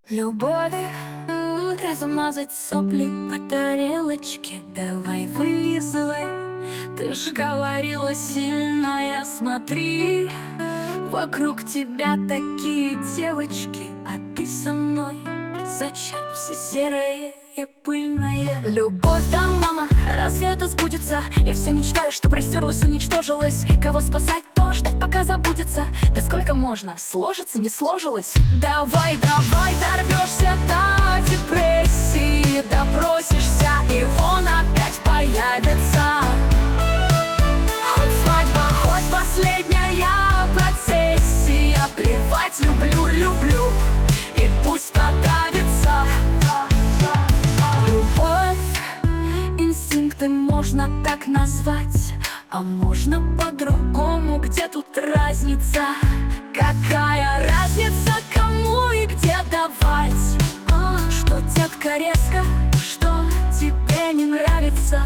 Любовь, размазать сопли по тарелочке. Давай вылизывай. Ты ж говорила сильная, смотри. Вокруг тебя такие девочки, а ты со мной. Зачем все серое и пыльное? Любовь, да, мама, разве это сбудется? Я все мечтаю, что растерлась, уничтожилась. И кого спасать, то ждать, пока забудется. Да сколько можно? Сложится, не сложилось? Давай, давай, дорвешься до депрессии, допросишься, и он опять появится. Хоть свадьба, хоть последняя процессия, плевать, люблю, люблю, и пусть подавится. Любовь, инстинкты можно так назвать, а можно по-другому. Где тут разница? Какая разница, кому и где давать? Что, детка, резко, что тебе не нравится?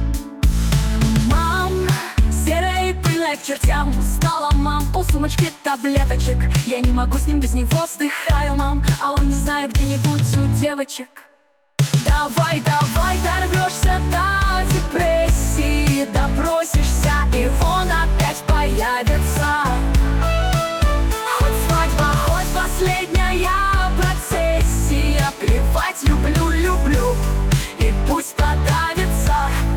Мам, серая и пыльная к чертям, устала, мам, полсумочки таблеточек. Я не могу с ним, без него вздыхаю, мам, а он не знает где-нибудь у девочек. Давай, давай, дорвешься до депрессии, допросишься, и он опять появится. Хоть свадьба, хоть последняя процессия, плевать, люблю, люблю, и пусть подавится.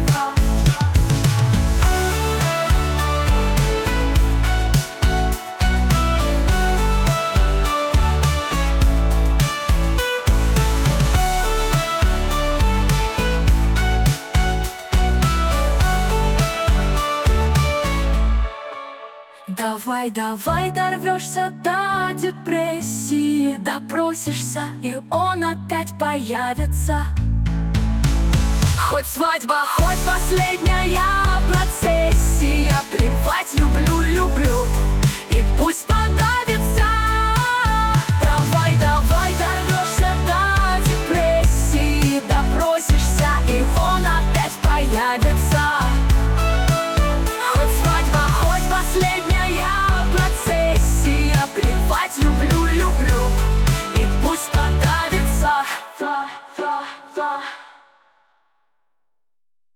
Давай, давай, дорвешься до депрессии, допросишься, и он опять появится. Хоть свадьба, хоть последняя процессия,